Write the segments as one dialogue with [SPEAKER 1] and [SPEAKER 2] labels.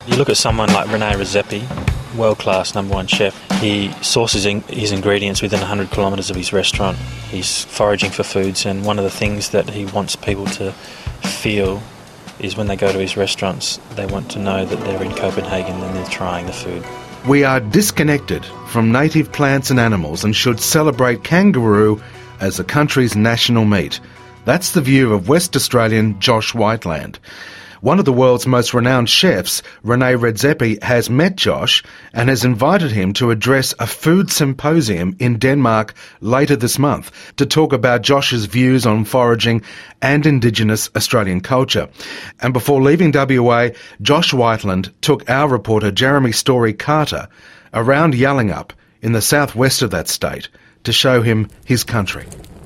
[SPEAKER 1] You look at someone like Rene Redzepi, world-class #1 chef. He sources his ingredients within 100 kilometres of his restaurant. He's foraging for foods, and one of the things that he wants people to feel is when they go to his restaurants, they want to know that they're in Copenhagen and they're trying the food.
[SPEAKER 2] We are disconnected from native plants and animals and should celebrate kangaroo as the country's national meat. That's the view of West Australian Josh Whiteland. One of the world's most renowned chefs, Rene Redzepi, has met Josh and has invited him to address a food symposium in Denmark later this month to talk about Josh's views on foraging and Indigenous Australian culture. And before leaving WA, Josh Whiteland took our reporter Jeremy Story-Carter around Yallingup in the southwest of that state to show him his country.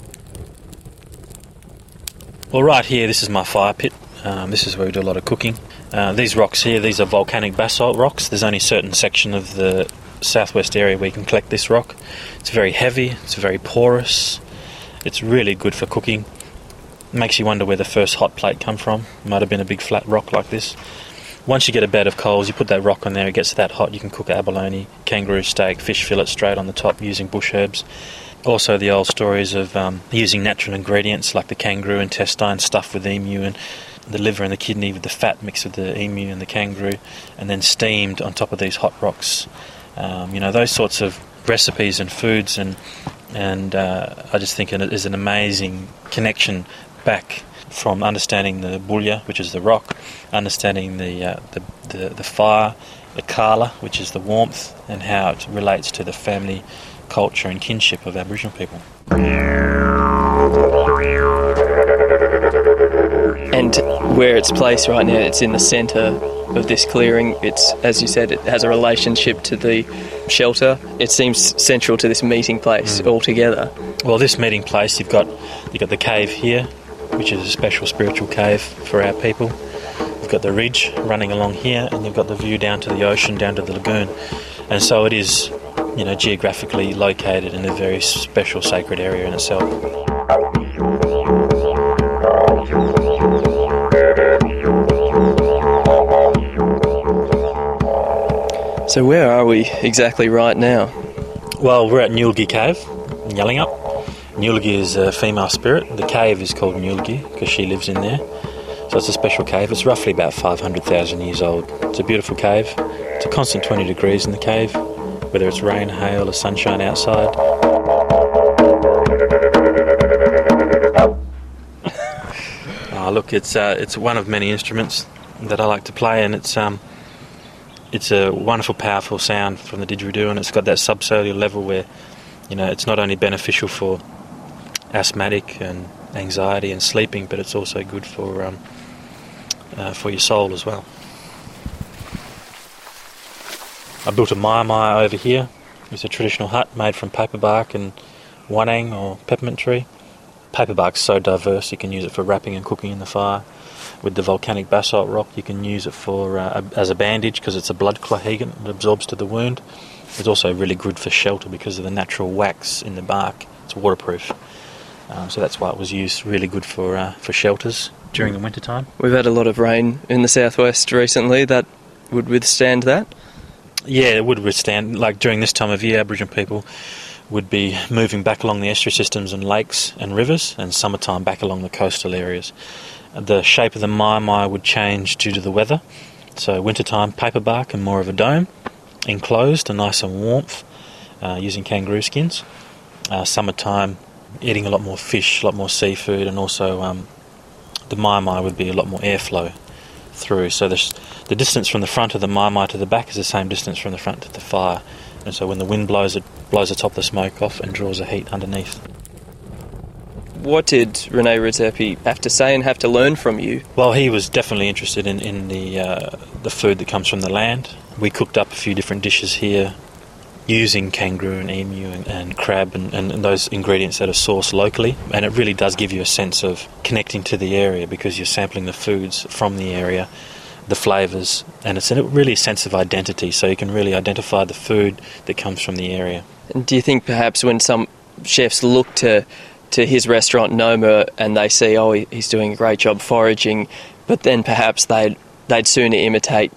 [SPEAKER 1] Well, right here, this is my fire pit. This is where we do a lot of cooking. These rocks here, these are volcanic basalt rocks. There's only a certain section of the southwest area where you can collect this rock. It's very heavy, it's very porous, it's really good for cooking. Makes you wonder where the first hot plate come from. It might have been a big flat rock like this. Once you get a bed of coals, you put that rock on there, it gets that hot, you can cook abalone, kangaroo steak, fish fillet straight on the top using bush herbs. Also the old stories of using natural ingredients like the kangaroo intestine stuffed with emu and the liver and the kidney with the fat mixed with the emu and the kangaroo and then steamed on top of these hot rocks. Those sorts of recipes and foods and I just think it is an amazing connection back from understanding the bulya, which is the rock, understanding the fire, the kala, which is the warmth, and how it relates to the family culture and kinship of Aboriginal people.
[SPEAKER 3] And where it's placed right now, it's in the centre of this clearing. It's, as you said, it has a relationship to the shelter. It seems central to this meeting place altogether.
[SPEAKER 1] Well, this meeting place, you've got the cave here, which is a special spiritual cave for our people. You've got the ridge running along here, and you've got the view down to the ocean, down to the lagoon. And so it is, geographically located in a very special sacred area in itself.
[SPEAKER 3] So where are we exactly right now?
[SPEAKER 1] Well, we're at Njulgi Cave in Yallingup. Njulgi is a female spirit. The cave is called Njulgi because she lives in there. So it's a special cave. It's roughly about 500,000 years old. It's a beautiful cave. It's a constant 20 degrees in the cave, whether it's rain, hail or sunshine outside. Look, it's one of many instruments that I like to play, and it's a wonderful, powerful sound from the didgeridoo, and it's got that subcellular level where, it's not only beneficial for asthmatic and anxiety and sleeping, but it's also good for your soul as well. I built a mai over here. It's a traditional hut made from paper bark and wanang or peppermint tree. Paper bark's so diverse, you can use it for wrapping and cooking in the fire. With the volcanic basalt rock, you can use it for as a bandage because it's a blood coagulant. It absorbs to the wound. It's also really good for shelter because of the natural wax in the bark. It's waterproof. So that's why it was used. Really good for shelters during the winter time.
[SPEAKER 3] We've had a lot of rain in the southwest recently. That would withstand that?
[SPEAKER 1] Yeah, it would withstand. Like during this time of year, Aboriginal people would be moving back along the estuary systems and lakes and rivers, and summertime back along the coastal areas. The shape of the mai would change due to the weather. So wintertime, paper bark and more of a dome, enclosed and nice and warmth, using kangaroo skins. Summertime, eating a lot more fish, a lot more seafood, and also the mai would be a lot more airflow through. So the distance from the front of the mai to the back is the same distance from the front to the fire. And so when the wind blows, it blows the top of the smoke off and draws the heat underneath.
[SPEAKER 3] What did Rene Redzepi have to say and have to learn from you?
[SPEAKER 1] Well, he was definitely interested in the food that comes from the land. We cooked up a few different dishes here using kangaroo and emu and crab and those ingredients that are sourced locally. And it really does give you a sense of connecting to the area because you're sampling the foods from the area, the flavours, and it's really a sense of identity, so you can really identify the food that comes from the area.
[SPEAKER 3] And do you think perhaps when some chefs look to his restaurant Noma and they see, he's doing a great job foraging, but then perhaps they'd sooner imitate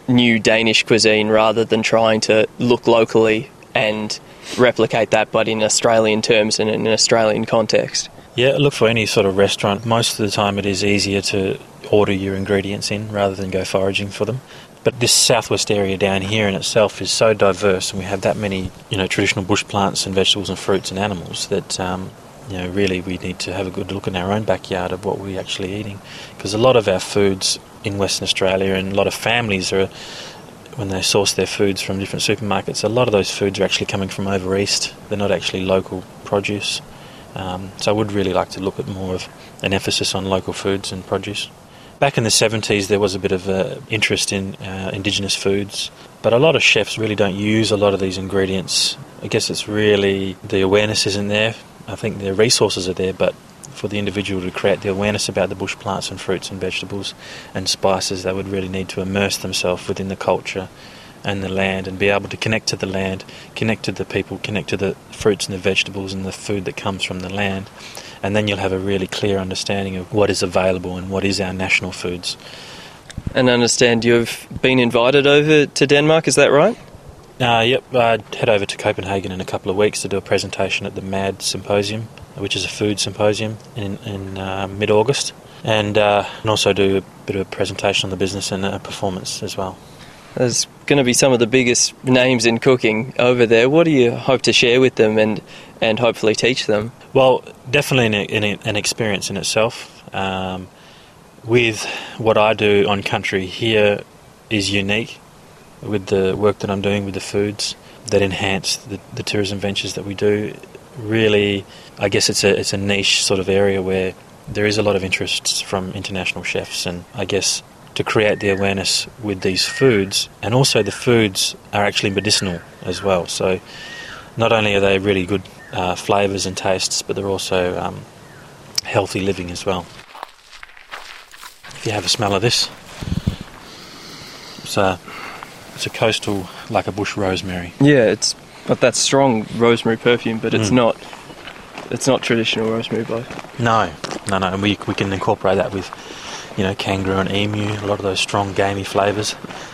[SPEAKER 3] new Danish cuisine rather than trying to look locally and replicate that, but in Australian terms and in an Australian context?
[SPEAKER 1] Yeah, look, for any sort of restaurant, most of the time it is easier to order your ingredients in rather than go foraging for them. But this southwest area down here in itself is so diverse, and we have that many, traditional bush plants and vegetables and fruits and animals that, really we need to have a good look in our own backyard of what we're actually eating. Because a lot of our foods in Western Australia, and a lot of families are, when they source their foods from different supermarkets, a lot of those foods are actually coming from over east. They're not actually local produce. So I would really like to look at more of an emphasis on local foods and produce. Back in the 70s there was a bit of interest in indigenous foods, but a lot of chefs really don't use a lot of these ingredients. I guess it's really the awareness isn't there. I think the resources are there, but for the individual to create the awareness about the bush plants and fruits and vegetables and spices, they would really need to immerse themselves within the culture and the land and be able to connect to the land, connect to the people, connect to the fruits and the vegetables and the food that comes from the land. And then you'll have a really clear understanding of what is available and what is our national foods.
[SPEAKER 3] And I understand you've been invited over to Denmark, is that right?
[SPEAKER 1] Yep, I'd head over to Copenhagen in a couple of weeks to do a presentation at the MAD Symposium, which is a food symposium in mid-August, and also do a bit of a presentation on the business and a performance as well.
[SPEAKER 3] There's going to be some of the biggest names in cooking over there. What do you hope to share with them and hopefully teach them?
[SPEAKER 1] Well, definitely an experience in itself. With what I do on country here is unique with the work that I'm doing with the foods that enhance the tourism ventures that we do. Really, I guess it's a niche sort of area where there is a lot of interest from international chefs, and I guess to create the awareness with these foods, and also the foods are actually medicinal as well. So not only are they really good flavours and tastes, but they're also healthy living as well. If you have a smell of this, it's a coastal, like a bush rosemary.
[SPEAKER 3] Yeah, it's got that strong rosemary perfume, but it's not traditional rosemary blow.
[SPEAKER 1] No, and we can incorporate that with kangaroo and emu, a lot of those strong gamey flavours.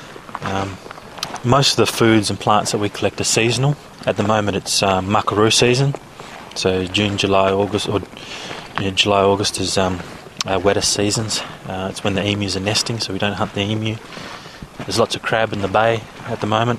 [SPEAKER 1] Most of the foods and plants that we collect are seasonal. At the moment it's muckaroo season, so June, July, August, or July, August is our wettest seasons. It's when the emus are nesting, so we don't hunt the emu. There's lots of crab in the bay at the moment.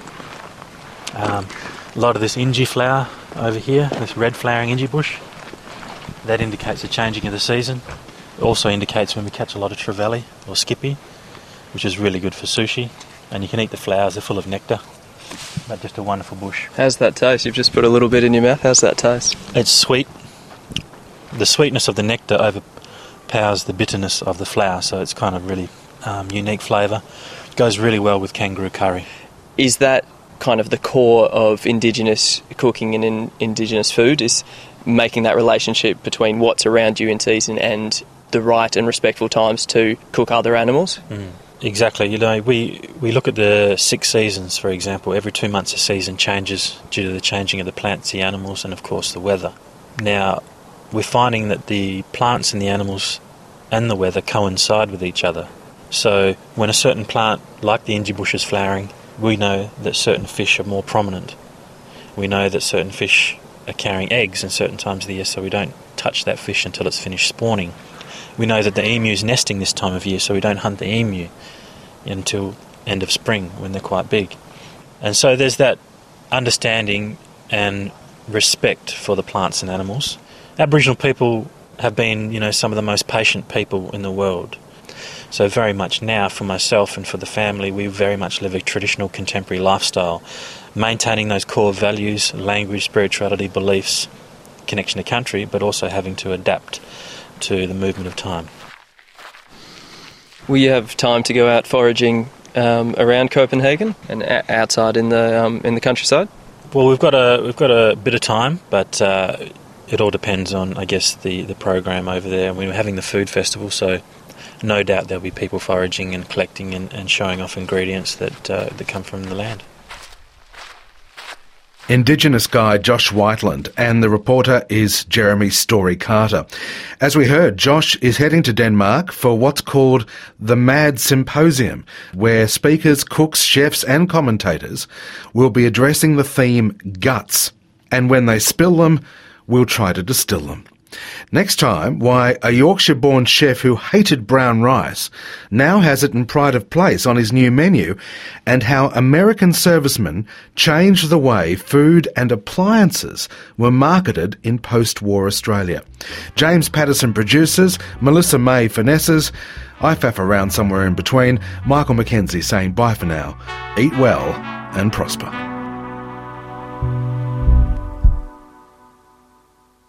[SPEAKER 1] A lot of this inji flower over here, this red flowering inji bush, that indicates the changing of the season. It also indicates when we catch a lot of trevally or skippy, which is really good for sushi. And you can eat the flowers, they're full of nectar. But just a wonderful bush.
[SPEAKER 3] How's that taste? You've just put a little bit in your mouth. How's that taste?
[SPEAKER 1] It's sweet. The sweetness of the nectar overpowers the bitterness of the flower, so it's kind of really unique flavour. It goes really well with kangaroo curry.
[SPEAKER 3] Is that kind of the core of Indigenous cooking and Indigenous food, is making that relationship between what's around you in season and the right and respectful times to cook other animals?
[SPEAKER 1] Exactly. We look at the 6 seasons, for example. Every 2 months a season changes due to the changing of the plants, the animals, and of course the weather. Now, we're finding that the plants and the animals and the weather coincide with each other. So when a certain plant, like the inji bush, is flowering, we know that certain fish are more prominent. We know that certain fish are carrying eggs in certain times of the year, so we don't touch that fish until it's finished spawning. We know that the emu is nesting this time of year, so we don't hunt the emu until end of spring when they're quite big. And so there's that understanding and respect for the plants and animals. Aboriginal people have been, some of the most patient people in the world. So very much now, for myself and for the family, we very much live a traditional contemporary lifestyle, maintaining those core values, language, spirituality, beliefs, connection to country, but also having to adapt to the movement of time.
[SPEAKER 3] Will you have time to go out foraging around Copenhagen and outside in the countryside?
[SPEAKER 1] Well, we've got a bit of time, but it all depends on, I guess, the program over there. We're having the food festival, so no doubt there'll be people foraging and collecting and showing off ingredients that come from the land.
[SPEAKER 2] Indigenous guide Josh Whiteland, and the reporter is Jeremy Story Carter. As we heard, Josh is heading to Denmark for what's called the Mad Symposium, where speakers, cooks, chefs and commentators will be addressing the theme guts. And when they spill them, we'll try to distill them. Next time, why a Yorkshire-born chef who hated brown rice now has it in pride of place on his new menu, and how American servicemen changed the way food and appliances were marketed in post-war Australia. James Patterson produces, Melissa May finesses, I faff around somewhere in between. Michael McKenzie saying bye for now. Eat well and prosper.